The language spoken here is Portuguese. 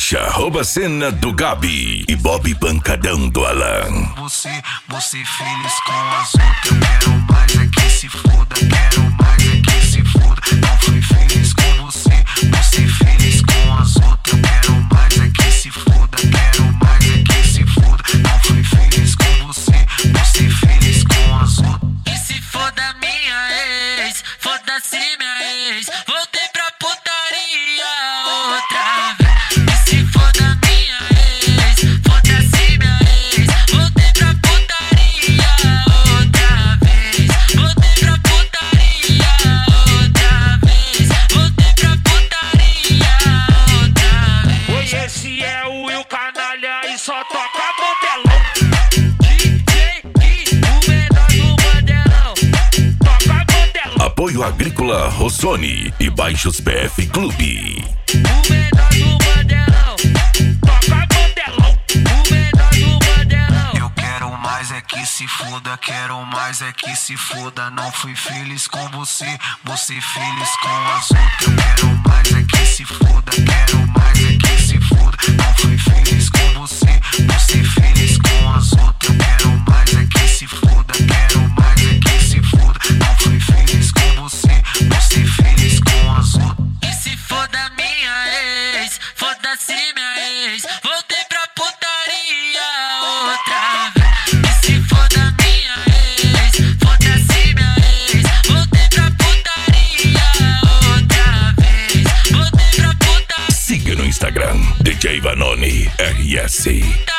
Xuxa rouba cena do Gabi e Bob Pancadão do Alan. Você feliz com as outras. Eu quero mais é que se foda. Quero mais é que se foda. Não fui feliz com você. Você feliz com as outras. Eu quero mais é que se foda. Quero mais é que se foda. Não fui feliz com você. Você feliz com as outras. E se foda minha ex, foda-se minha ex. Voltei pra putaria outra vez. E se foda minha ex, foda-se minha ex. Voltei pra putaria outra vez. Voltei pra putaria outra vez. Voltei pra putaria outra vez. Hoje esse é o Will Canalha e só toca modelão. Apoio Agrícola Rossoni e Baixos PF Clube. O menor do Mandelão, Toca modelão. o menor do Mandelão. Eu quero mais é que se foda. Quero mais é que se foda. Não fui feliz com você. Você feliz com as outras. Eu quero mais é que se foda. Quero mais é que se foda. Não fui feliz com você. Você feliz com as outras. Eu quero mais é que se foda. Quero mais é que se foda. Não fui feliz com você. Você feliz com as outras. E se foda minha ex, foda-se minha ex. Voltei pra putaria outra vez. E se foda minha ex, foda-se minha ex. Voltei pra putaria outra vez. Voltei pra putaria. Siga no Instagram DJ Vanoni RS.